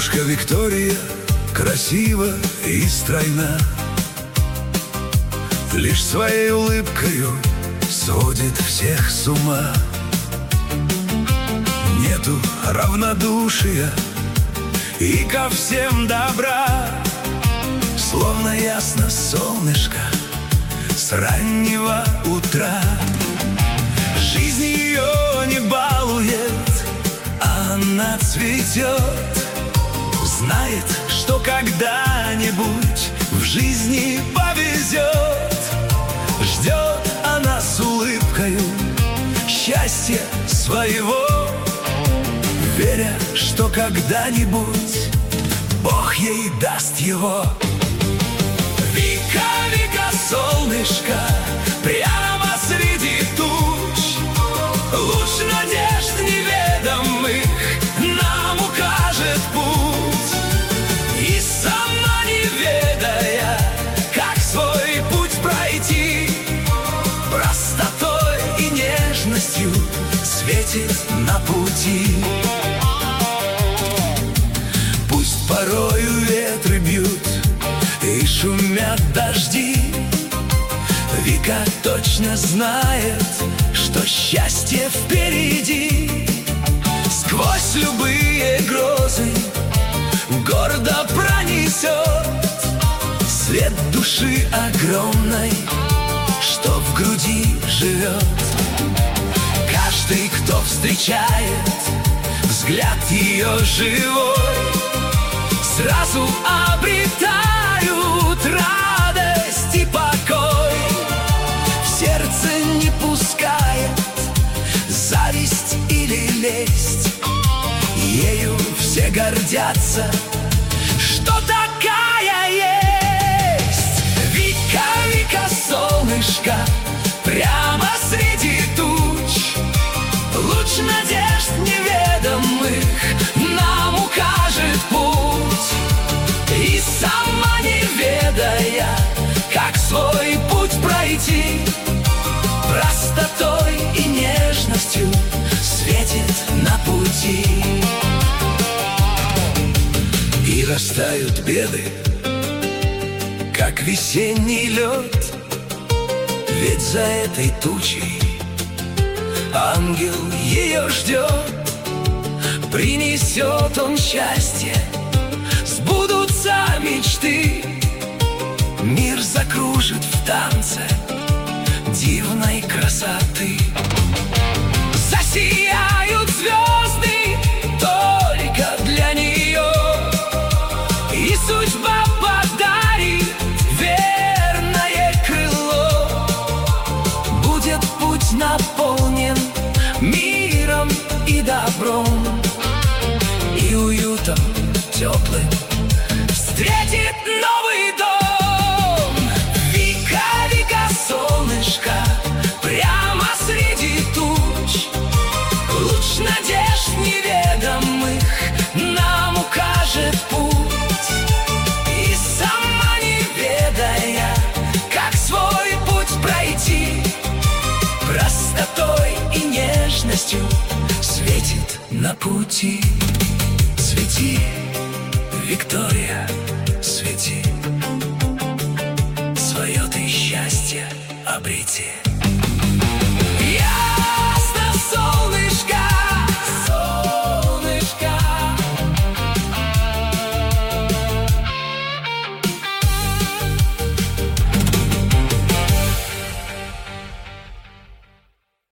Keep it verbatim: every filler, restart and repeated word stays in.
Девушка Виктория красива и стройна, лишь своей улыбкою сводит всех с ума. Нету равнодушия и ко всем добра, словно ясно солнышко с раннего утра. Жизнь ее не балует, она цветет, знает, что когда-нибудь в жизни повезет. Ждет она с улыбкою счастья своего, веря, что когда-нибудь Бог ей даст его. Вика, Вика, солнышко, прямо среди туч, луч надежд неведомых нам укажет путь. И сама не ведая, как свой путь пройти, простотой и нежностью светит на пути. Пусть порою ветры бьют и шумят дожди, Вика точно знает, что счастье впереди. Сквозь любые грозы гордо пронесет свет души огромной, что в груди живет. Каждый, кто встречает взгляд ее живой, сразу обретают радость и покой. В сердце не пускает зависть или лесть, ею все гордятся, что такая есть. Вика, Вика, солнышко, прямо среди туч, луч надежд неведомых нам укажет путь. И сама не ведая, как свой путь пройти, простотой и нежностью светит на пути. И растают беды, как весенний лед, ведь за этой тучей ангел ее ждет. Принесет он счастье, сбудутся мечты, мир закружит в танце дивной красоты. Засияют звезды только для нее, и судьба подарит верное крыло. Будет путь наполнен миром и добром, и уютом теплым встретит новый дом. Вика, Вика, солнышко, прямо среди туч, луч надежд неведомых нам укажет путь. И сама не ведая, как свой путь пройти, простотой и нежностью светит на пути. Свети, Виктория, свети, свое ты счастье обрети.